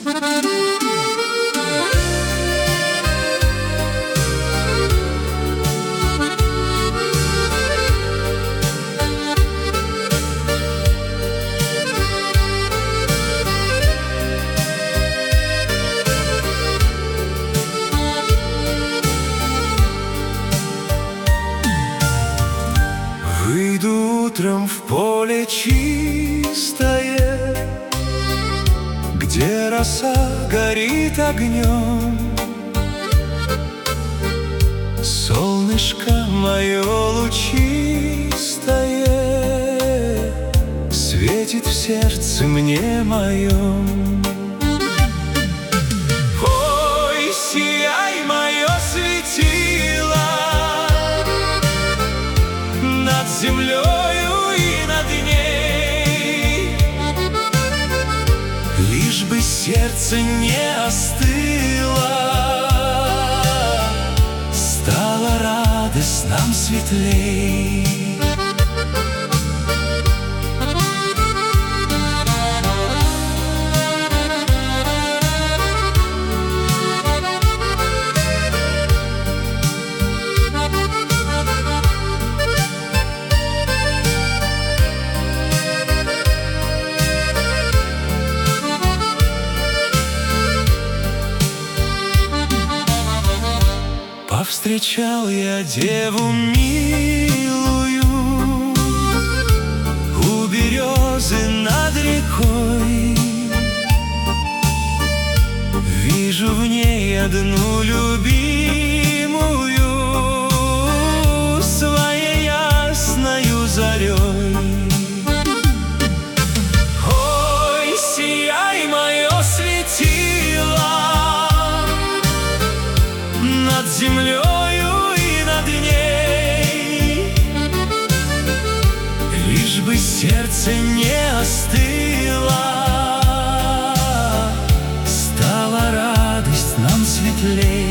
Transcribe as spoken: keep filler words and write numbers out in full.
Выйду утром в поле чистое, где роса горит огнем. Солнышко мое лучистое светит в сердце мне моем. Ой, сияй, мое светило, над землею и над ней, лишь бы сердце не остыло, стала радость нам светлей. Повстречал я деву милую у березы над рекой. Вижу в ней одну любимую своей ясною зарей. Ой, сияй, мое светило, над землею и над ней, лишь бы сердце не остыло, стала радость нам светлей.